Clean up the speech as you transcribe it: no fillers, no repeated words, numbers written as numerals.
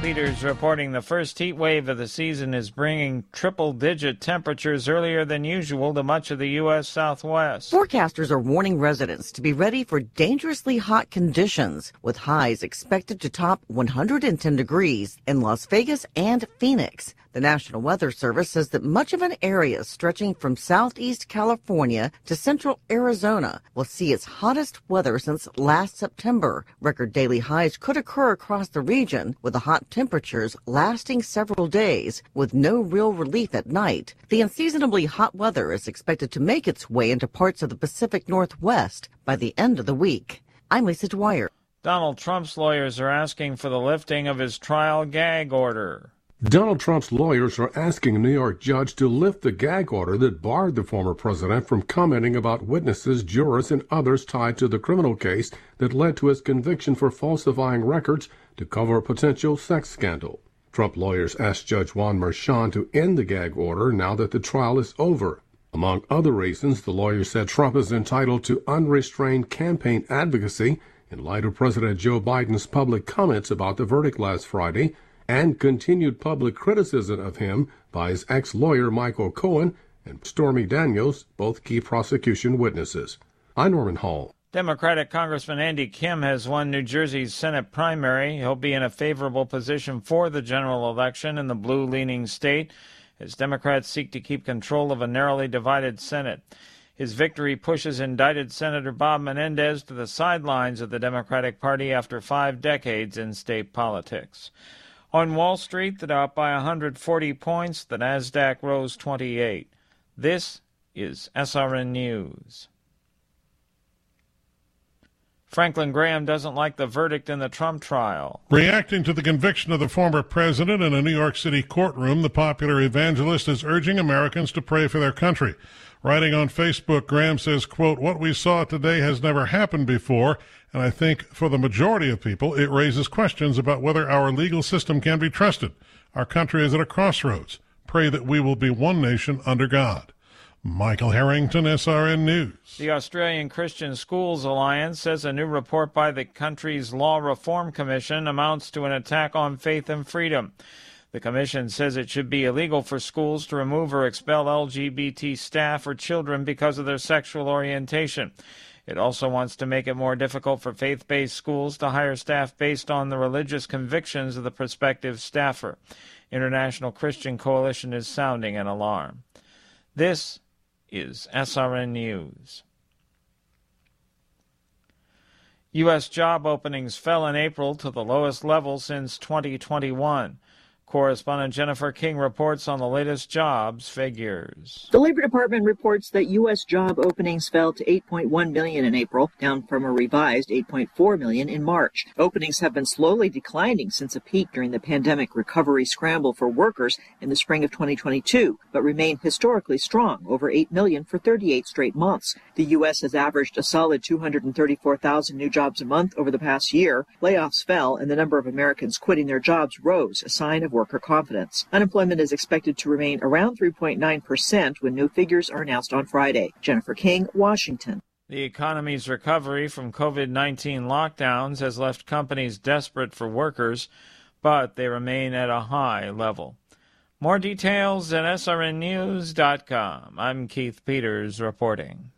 Peters reporting the first heat wave of the season is bringing triple-digit temperatures earlier than usual to much of the U.S. Southwest. Forecasters are warning residents to be ready for dangerously hot conditions, with highs expected to top 110 degrees in Las Vegas and Phoenix. The National Weather Service says that much of an area stretching from southeast California to central Arizona will see its hottest weather since last September. Record daily highs could occur across the region, with the hot temperatures lasting several days, with no real relief at night. The unseasonably hot weather is expected to make its way into parts of the Pacific Northwest by the end of the week. I'm Lisa Dwyer. Donald Trump's lawyers are asking for the lifting of his trial gag order. Donald Trump's lawyers are asking a New York judge to lift the gag order that barred the former president from commenting about witnesses, jurors, and others tied to the criminal case that led to his conviction for falsifying records to cover a potential sex scandal. Trump lawyers asked Judge Juan Merchan to end the gag order now that the trial is over. Among other reasons, the lawyers said Trump is entitled to unrestrained campaign advocacy in light of President Joe Biden's public comments about the verdict last Friday, and continued public criticism of him by his ex-lawyer Michael Cohen and Stormy Daniels, both key prosecution witnesses. I'm Norman Hall. Democratic Congressman Andy Kim has won New Jersey's Senate primary. He'll be in a favorable position for the general election in the blue-leaning state as Democrats seek to keep control of a narrowly divided Senate. His victory pushes indicted Senator Bob Menendez to the sidelines of the Democratic Party after 5 decades in state politics. On Wall Street, the Dow up by 140 points. The Nasdaq rose 28. This is SRN News. Franklin Graham doesn't like the verdict in the Trump trial. Reacting to the conviction of the former president in a New York City courtroom, the popular evangelist is urging Americans to pray for their country. Writing on Facebook, Graham says, quote, "What we saw today has never happened before, and I think for the majority of people, it raises questions about whether our legal system can be trusted. Our country is at a crossroads. Pray that we will be one nation under God." Michael Harrington, SRN News. The Australian Christian Schools Alliance says a new report by the country's Law Reform Commission amounts to an attack on faith and freedom. The commission says it should be illegal for schools to remove or expel LGBT staff or children because of their sexual orientation. It also wants to make it more difficult for faith-based schools to hire staff based on the religious convictions of the prospective staffer. International Christian Coalition is sounding an alarm. This is SRN News. U.S. job openings fell in April to the lowest level since 2021. Correspondent Jennifer King reports on the latest jobs figures. The Labor Department reports that U.S. job openings fell to 8.1 million in April, down from a revised 8.4 million in March. Openings have been slowly declining since a peak during the pandemic recovery scramble for workers in the spring of 2022, but remain historically strong, over 8 million for 38 straight months. The U.S. has averaged a solid 234,000 new jobs a month over the past year. Layoffs fell, and the number of Americans quitting their jobs rose, a sign of worker confidence. Unemployment is expected to remain around 3.9% when new figures are announced on Friday. Jennifer King, Washington. The economy's recovery from COVID-19 lockdowns has left companies desperate for workers, but they remain at a high level. More details at srnnews.com. I'm Keith Peters reporting.